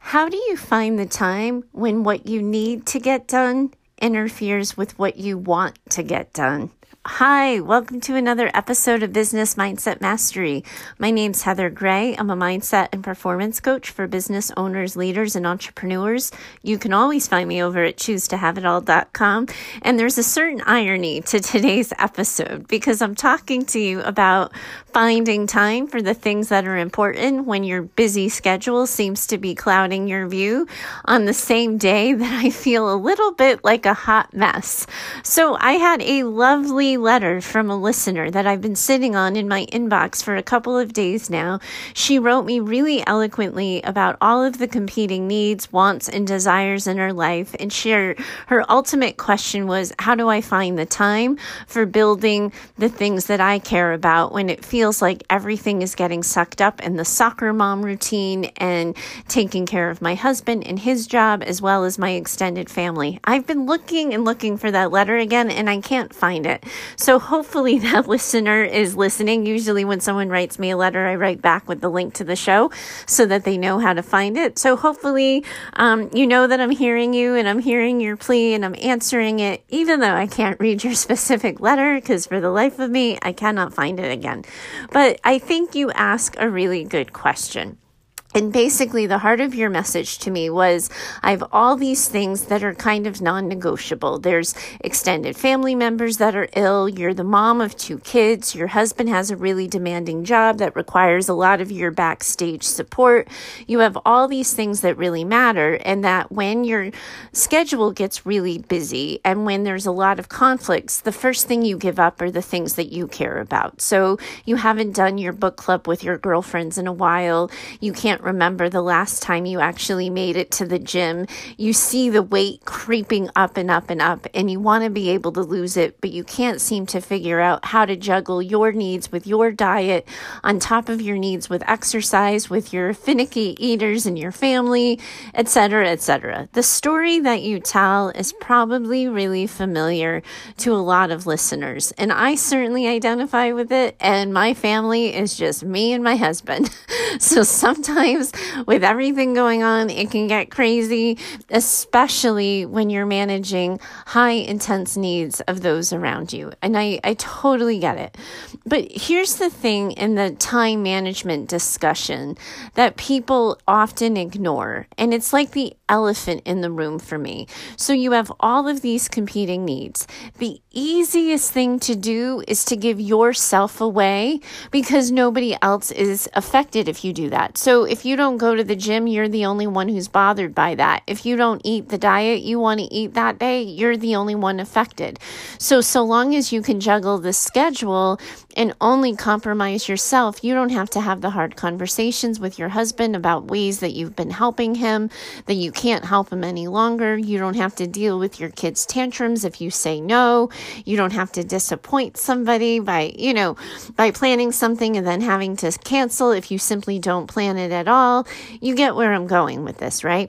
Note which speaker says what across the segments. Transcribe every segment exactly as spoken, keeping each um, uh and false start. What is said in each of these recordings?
Speaker 1: How do you find the time when what you need to get done interferes with what you want to get done? Hi, welcome to another episode of Business Mindset Mastery. My name's Heather Gray. I'm a mindset and performance coach for business owners, leaders, and entrepreneurs. You can always find me over at choose to have it all dot com. And there's a certain irony to today's episode because I'm talking to you about finding time for the things that are important when your busy schedule seems to be clouding your view on the same day that I feel a little bit like a hot mess. So I had a lovely letter from a listener that I've been sitting on in my inbox for a couple of days now. She wrote me really eloquently about all of the competing needs, wants, and desires in her life. And she, her ultimate question was, how do I find the time for building the things that I care about when it feels like everything is getting sucked up in the soccer mom routine and taking care of my husband and his job as well as my extended family? I've been looking and looking for that letter again and I can't find it. So hopefully that listener is listening. Usually when someone writes me a letter, I write back with the link to the show so that they know how to find it. So hopefully um, you know that I'm hearing you and I'm hearing your plea and I'm answering it, even though I can't read your specific letter because for the life of me, I cannot find it again. But I think you ask a really good question. And basically, the heart of your message to me was, I have all these things that are kind of non-negotiable. There's extended family members that are ill. You're the mom of two kids. Your husband has a really demanding job that requires a lot of your backstage support. You have all these things that really matter, and that when your schedule gets really busy and when there's a lot of conflicts, the first thing you give up are the things that you care about. So you haven't done your book club with your girlfriends in a while. You can't remember the last time you actually made it to the gym. You see the weight creeping up and up and up, and you want to be able to lose it, but you can't seem to figure out how to juggle your needs with your diet on top of your needs with exercise, with your finicky eaters and your family, et cetera, et cetera. The story that you tell is probably really familiar to a lot of listeners, and I certainly identify with it, and my family is just me and my husband. So sometimes with everything going on, it can get crazy, especially when you're managing high intense needs of those around you. And I, I totally get it. But here's the thing in the time management discussion that people often ignore, and it's like the elephant in the room for me. So you have all of these competing needs. The easiest thing to do is to give yourself away because nobody else is affected if you do that. So if you don't go to the gym, you're the only one who's bothered by that. If you don't eat the diet you want to eat that day, you're the only one affected. So, so long as you can juggle the schedule and only compromise yourself, you don't have to have the hard conversations with your husband about ways that you've been helping him, that you can't help him any longer. You don't have to deal with your kids' tantrums if you say no. You don't have to disappoint somebody by, you know, by planning something and then having to cancel if you simply don't plan it at all. You get where I'm going with this, right?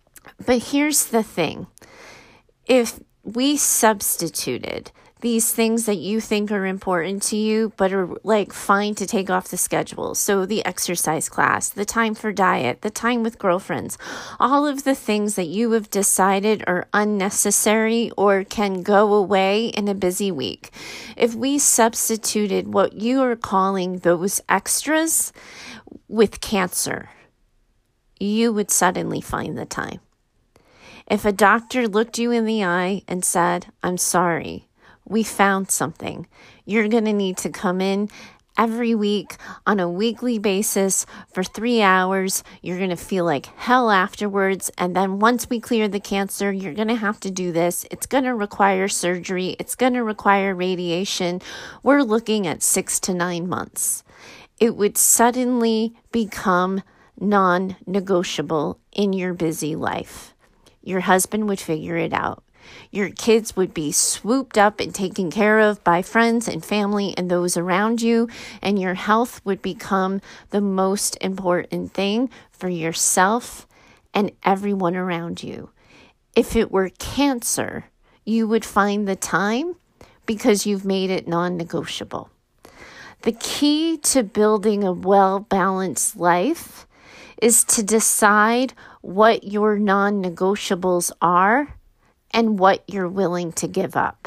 Speaker 1: But here's the thing. If we substituted these things that you think are important to you, but are like fine to take off the schedule. So the exercise class, the time for diet, the time with girlfriends, all of the things that you have decided are unnecessary or can go away in a busy week. If we substituted what you are calling those extras with cancer, you would suddenly find the time. If a doctor looked you in the eye and said, I'm sorry, we found something. You're going to need to come in every week on a weekly basis for three hours. You're going to feel like hell afterwards. And then once we clear the cancer, you're going to have to do this. It's going to require surgery. It's going to require radiation. We're looking at six to nine months. It would suddenly become non-negotiable in your busy life. Your husband would figure it out. Your kids would be swooped up and taken care of by friends and family and those around you, and your health would become the most important thing for yourself and everyone around you. If it were cancer, you would find the time because you've made it non-negotiable. The key to building a well-balanced life is to decide what your non-negotiables are and what you're willing to give up.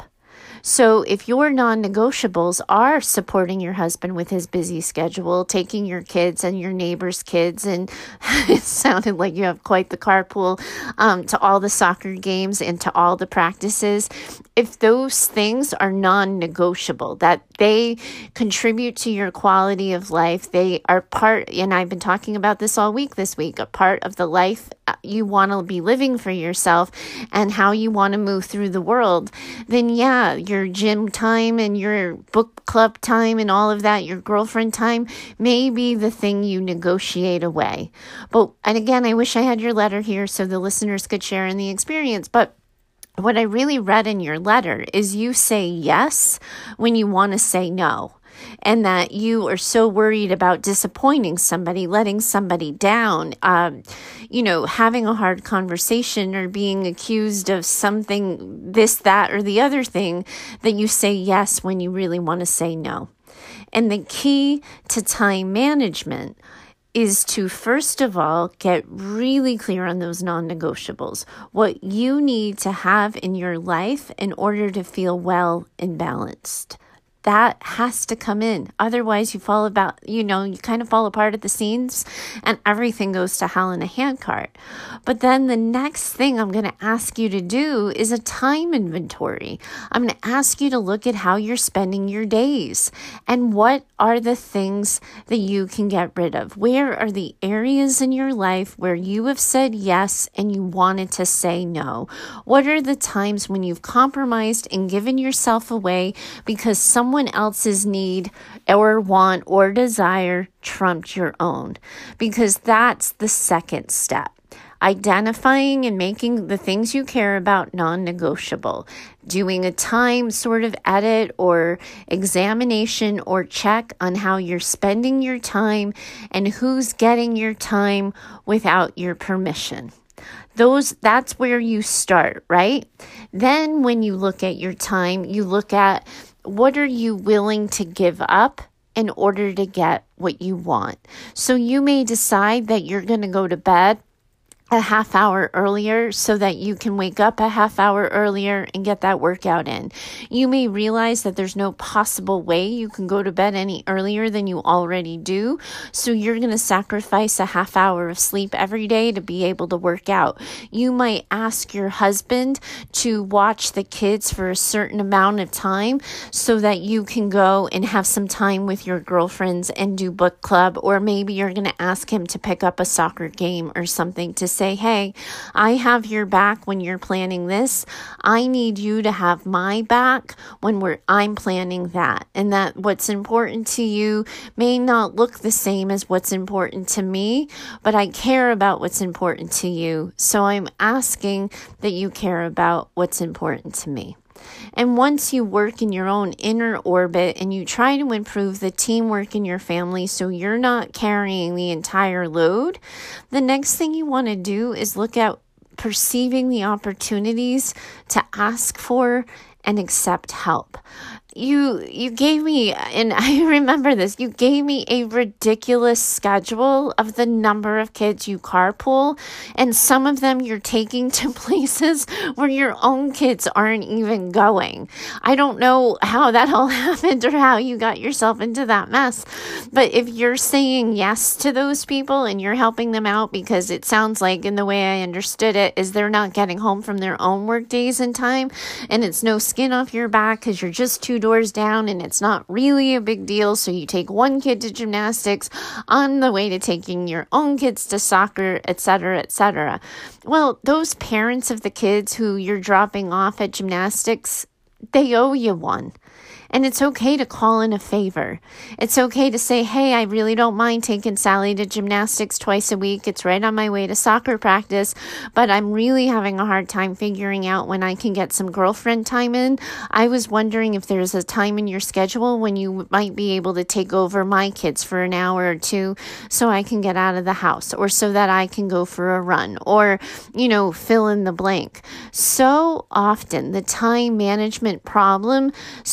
Speaker 1: So if your non-negotiables are supporting your husband with his busy schedule, taking your kids and your neighbor's kids, and it sounded like you have quite the carpool um, to all the soccer games and to all the practices, if those things are non-negotiable, that they contribute to your quality of life, they are part, and I've been talking about this all week this week, a part of the life you want to be living for yourself and how you want to move through the world, then yeah, your gym time and your book club time and all of that, your girlfriend time may be the thing you negotiate away. But, and again, I wish I had your letter here so the listeners could share in the experience, but what I really read in your letter is you say yes when you want to say no. And that you are so worried about disappointing somebody, letting somebody down, um, you know, having a hard conversation or being accused of something, this, that, or the other thing, that you say yes when you really want to say no. And the key to time management is to, first of all, get really clear on those non-negotiables, what you need to have in your life in order to feel well and balanced. That has to come in. Otherwise, you fall about, you know, you kind of fall apart at the seams and everything goes to hell in a handcart. But then the next thing I'm going to ask you to do is a time inventory. I'm going to ask you to look at how you're spending your days and what are the things that you can get rid of. Where are the areas in your life where you have said yes and you wanted to say no? What are the times when you've compromised and given yourself away because someone Someone else's need or want or desire trumped your own? Because that's the second step. Identifying and making the things you care about non-negotiable. Doing a time sort of edit or examination or check on how you're spending your time and who's getting your time without your permission. Those, that's where you start, right? Then when you look at your time, you look at what are you willing to give up in order to get what you want? So you may decide that you're going to go to bed a half hour earlier so that you can wake up a half hour earlier and get that workout in. You may realize that there's no possible way you can go to bed any earlier than you already do. So you're going to sacrifice a half hour of sleep every day to be able to work out. You might ask your husband to watch the kids for a certain amount of time so that you can go and have some time with your girlfriends and do book club. Or maybe you're going to ask him to pick up a soccer game or something to say, hey, I have your back when you're planning this. I need you to have my back when we're I'm planning that. And that what's important to you may not look the same as what's important to me, but I care about what's important to you. So I'm asking that you care about what's important to me. And once you work in your own inner orbit and you try to improve the teamwork in your family so you're not carrying the entire load, the next thing you want to do is look at perceiving the opportunities to ask for and accept help. You you gave me, and I remember this, you gave me a ridiculous schedule of the number of kids you carpool, and some of them you're taking to places where your own kids aren't even going. I don't know how that all happened or how you got yourself into that mess, but if you're saying yes to those people and you're helping them out, because it sounds like, in the way I understood it, is they're not getting home from their own work days in time, and it's no skin off your back because you're just too doors down and it's not really a big deal. So you take one kid to gymnastics on the way to taking your own kids to soccer, et cetera, et cetera. Well, those parents of the kids who you're dropping off at gymnastics, they owe you one. And it's okay to call in a favor. It's okay to say, hey, I really don't mind taking Sally to gymnastics twice a week. It's right on my way to soccer practice, but I'm really having a hard time figuring out when I can get some girlfriend time in. I was wondering if there's a time in your schedule when you might be able to take over my kids for an hour or two so I can get out of the house, or so that I can go for a run, or, you know, fill in the blank. So often the time management problem starts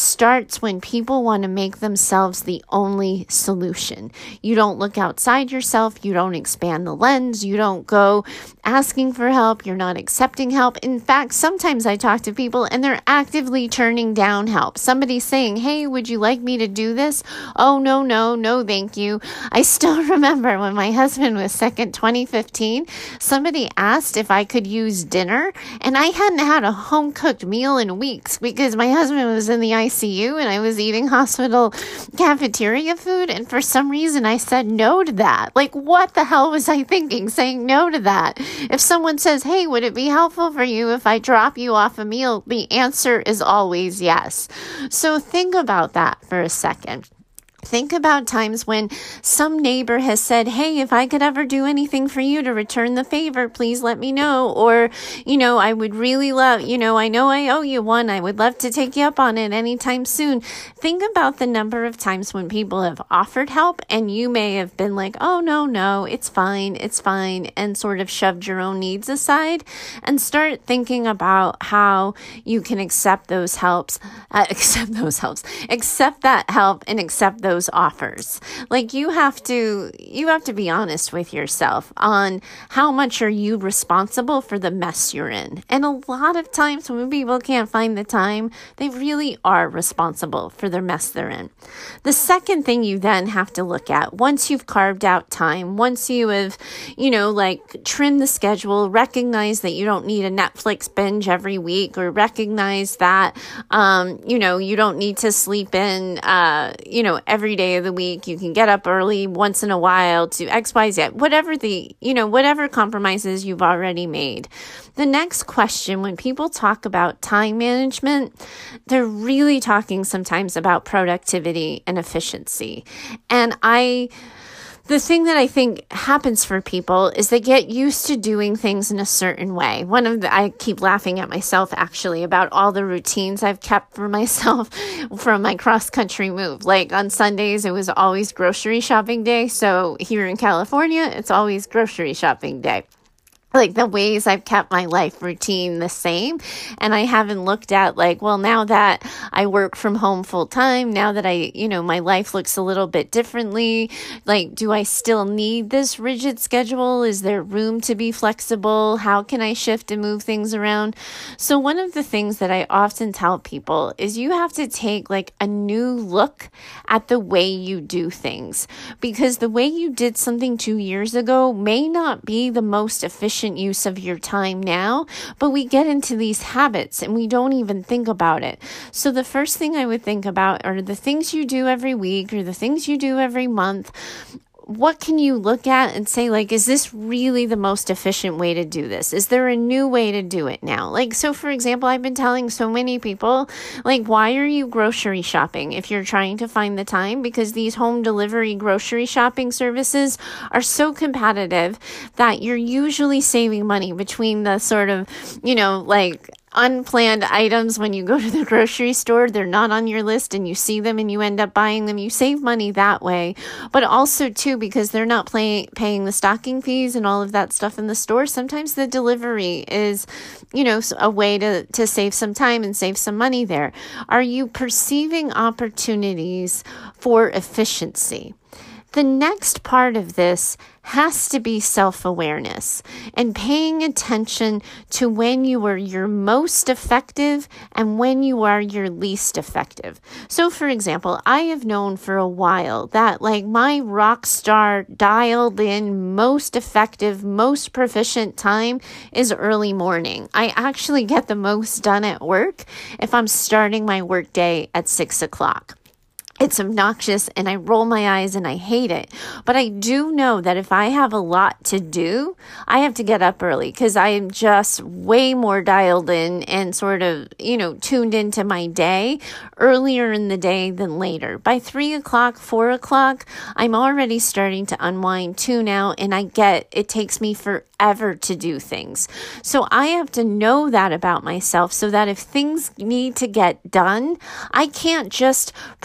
Speaker 1: hurts when people want to make themselves the only solution. You don't look outside yourself. You don't expand the lens. You don't go asking for help. You're not accepting help. In fact, sometimes I talk to people and they're actively turning down help. Somebody's saying, hey, would you like me to do this? Oh, no, no, no, thank you. I still remember when my husband was sick in twenty fifteen, somebody asked if I could use dinner, and I hadn't had a home-cooked meal in weeks because my husband was in the I C U and I was eating hospital cafeteria food, and for some reason I said no to that. Like, what the hell was I thinking saying no to that? If someone says, hey, would it be helpful for you if I drop you off a meal? The answer is always yes. So think about that for a second. Think about times when some neighbor has said, hey, if I could ever do anything for you to return the favor, please let me know. Or, you know, I would really love, you know, I know I owe you one. I would love to take you up on it anytime soon. Think about the number of times when people have offered help and you may have been like, oh, no, no, it's fine. It's fine. And sort of shoved your own needs aside, and start thinking about how you can accept those helps, uh, accept those helps, accept that help and accept those those offers. Like, you have to, you have to be honest with yourself on how much are you responsible for the mess you're in. And a lot of times when people can't find the time, they really are responsible for the mess they're in. The second thing you then have to look at, once you've carved out time, once you have, you know, like trimmed the schedule, recognize that you don't need a Netflix binge every week, or recognize that, um, you know, you don't need to sleep in, uh, you know, every every day of the week. You can get up early once in a while to X, Y, Z, whatever the, you know, whatever compromises you've already made. The next question, when people talk about time management, they're really talking sometimes about productivity and efficiency. And I... The thing that I think happens for people is they get used to doing things in a certain way. One of the, I keep laughing at myself actually about all the routines I've kept for myself from my cross-country move. Like on Sundays, it was always grocery shopping day. So here in California, it's always grocery shopping day. Like the ways I've kept my life routine the same. And I haven't looked at like, well, now that I work from home full time, now that I, you know, my life looks a little bit differently, like, do I still need this rigid schedule? Is there room to be flexible? How can I shift and move things around? So one of the things that I often tell people is you have to take like a new look at the way you do things, because the way you did something two years ago may not be the most efficient use of your time now, but we get into these habits and we don't even think about it. So the first thing I would think about are the things you do every week or the things you do every month. What can you look at and say, like, is this really the most efficient way to do this? Is there a new way to do it now? Like, so for example, I've been telling so many people, like, why are you grocery shopping if you're trying to find the time? Because these home delivery grocery shopping services are so competitive that you're usually saving money between the sort of, you know, like, unplanned items when you go to the grocery store. They're not on your list and you see them and you end up buying them. You save money that way, but also too, because they're not pay- paying the stocking fees and all of that stuff in the store. Sometimes the delivery is, you know, a way to, to save some time and save some money there. Are you perceiving opportunities for efficiency? The next part of this has to be self-awareness and paying attention to when you are your most effective and when you are your least effective. So for example, I have known for a while that like my rock star dialed in most effective, most proficient time is early morning. I actually get the most done at work if I'm starting my workday at six o'clock. It's obnoxious and I roll my eyes and I hate it. But I do know that if I have a lot to do, I have to get up early because I am just way more dialed in and sort of, you know, tuned into my day earlier in the day than later. By three o'clock, four o'clock, I'm already starting to unwind, tune out, and I get it takes me forever to do things. So I have to know that about myself so that if things need to get done, I can't just pretend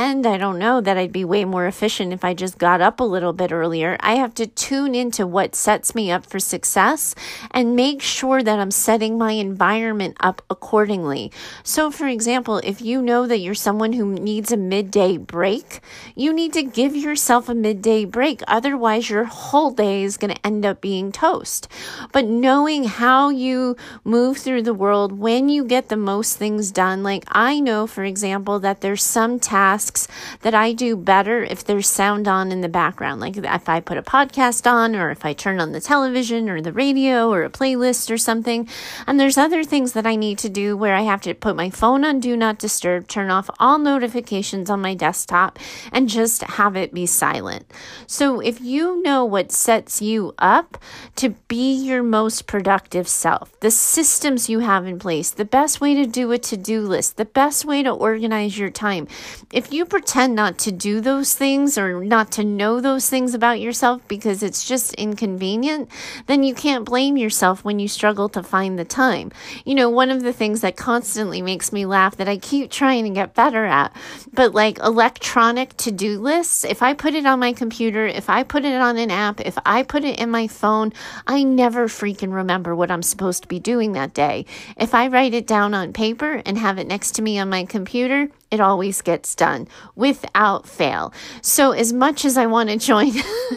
Speaker 1: pretend, I don't know, that I'd be way more efficient if I just got up a little bit earlier. I have to tune into what sets me up for success and make sure that I'm setting my environment up accordingly. So for example, if you know that you're someone who needs a midday break, you need to give yourself a midday break. Otherwise, your whole day is going to end up being toast. But knowing how you move through the world, when you get the most things done, like I know, for example, that there's some tasks that I do better if there's sound on in the background. Like if I put a podcast on, or if I turn on the television or the radio or a playlist or something. And there's other things that I need to do where I have to put my phone on Do Not Disturb, turn off all notifications on my desktop, and just have it be silent. So if you know what sets you up to be your most productive self, the systems you have in place, the best way to do a to-do list, the best way to organize your time. If you pretend not to do those things or not to know those things about yourself because it's just inconvenient, then you can't blame yourself when you struggle to find the time. You know, one of the things that constantly makes me laugh that I keep trying to get better at, but like electronic to-do lists, if I put it on my computer, if I put it on an app, if I put it in my phone, I never freaking remember what I'm supposed to be doing that day. If I write it down on paper and have it next to me on my computer, it always gets done without fail. So as much as I want to join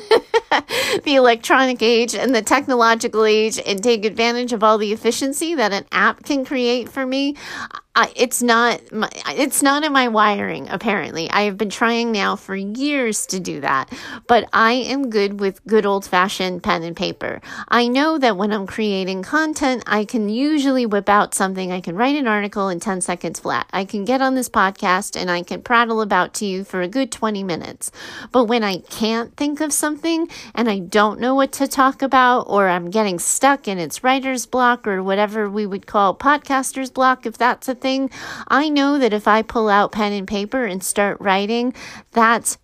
Speaker 1: the electronic age and the technological age and take advantage of all the efficiency that an app can create for me, I, it's not my, it's not in my wiring, apparently. I have been trying now for years to do that, but I am good with good old-fashioned pen and paper. I know that when I'm creating content, I can usually whip out something. I can write an article in ten seconds flat. I can get on this podcast and I can prattle about to you for a good twenty minutes. But when I can't think of something and I don't know what to talk about, or I'm getting stuck and it's writer's block or whatever we would call podcaster's block, if that's a thing, I know that if I pull out pen and paper and start writing, that's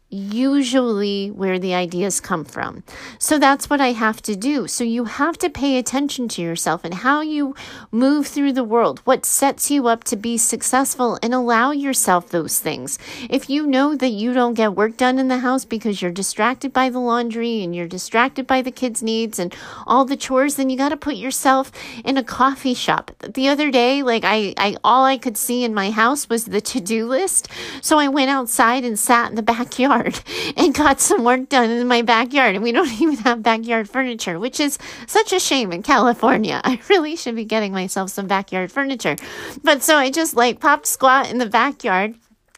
Speaker 1: usually where the ideas come from. So that's what I have to do. So you have to pay attention to yourself and how you move through the world, what sets you up to be successful, and allow yourself those things. If you know that you don't get work done in the house because you're distracted by the laundry and you're distracted by the kids' needs and all the chores, then you got to put yourself in a coffee shop. The other day, like I, I, all I could see in my house was the to-do list. So I went outside and sat in the backyard and got some work done in my backyard. And we don't even have backyard furniture, which is such a shame in California. I really should be getting myself some backyard furniture. But so I just like popped squat in the backyard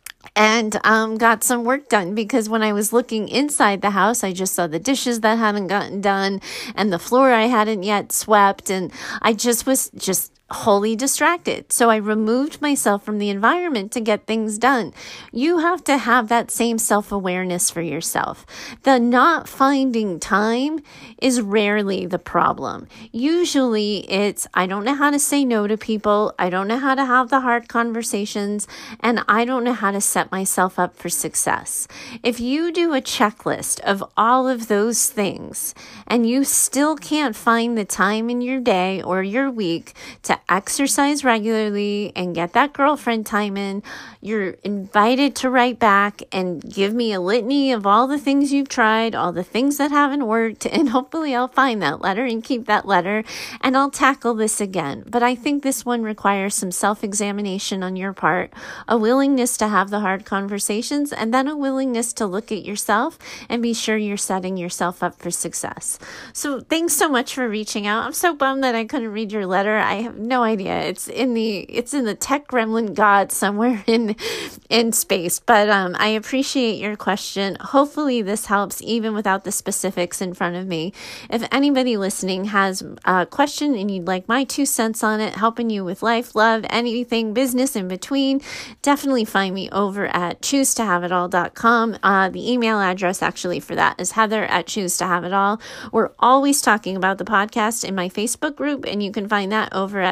Speaker 1: and um, got some work done, because when I was looking inside the house, I just saw the dishes that hadn't gotten done and the floor I hadn't yet swept. And I just was just wholly distracted. So I removed myself from the environment to get things done. You have to have that same self-awareness for yourself. The not finding time is rarely the problem. Usually it's, I don't know how to say no to people. I don't know how to have the hard conversations, and I don't know how to set myself up for success. If you do a checklist of all of those things and you still can't find the time in your day or your week to exercise regularly and get that girlfriend time in, you're invited to write back and give me a litany of all the things you've tried, all the things that haven't worked, and hopefully I'll find that letter and keep that letter and I'll tackle this again. But I think this one requires some self-examination on your part, a willingness to have the hard conversations, and then a willingness to look at yourself and be sure you're setting yourself up for success. So thanks so much for reaching out. I'm so bummed that I couldn't read your letter. I have no idea. It's in the it's in the tech gremlin god somewhere in in space. But um, I appreciate your question. Hopefully this helps even without the specifics in front of me. If anybody listening has a question and you'd like my two cents on it, helping you with life, love, anything, business in between, definitely find me over at choose to have it all dot com. Uh, the email address actually for that is heather at choose to have it all. We're always talking about the podcast in my Facebook group, and you can find that over at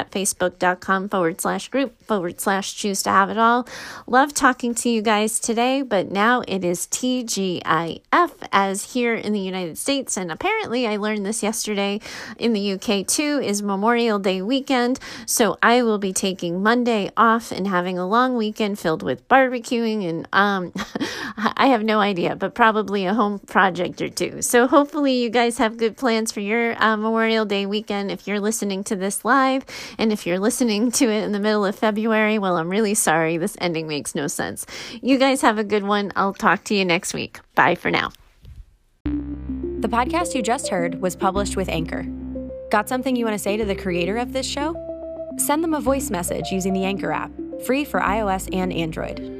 Speaker 1: at facebook.com forward slash group forward slash choose to have it all. Love talking to you guys today, but now it is T G I F as here in the United States. And apparently I learned this yesterday in the U K too, is Memorial Day weekend. So I will be taking Monday off and having a long weekend filled with barbecuing and um, I have no idea, but probably a home project or two. So hopefully you guys have good plans for your uh, Memorial Day weekend if you're listening to this live. And if you're listening to it in the middle of February, well, I'm really sorry. This ending makes no sense. You guys have a good one. I'll talk to you next week. Bye for now.
Speaker 2: The podcast you just heard was published with Anchor. Got something you want to say to the creator of this show? Send them a voice message using the Anchor app, free for iOS and Android.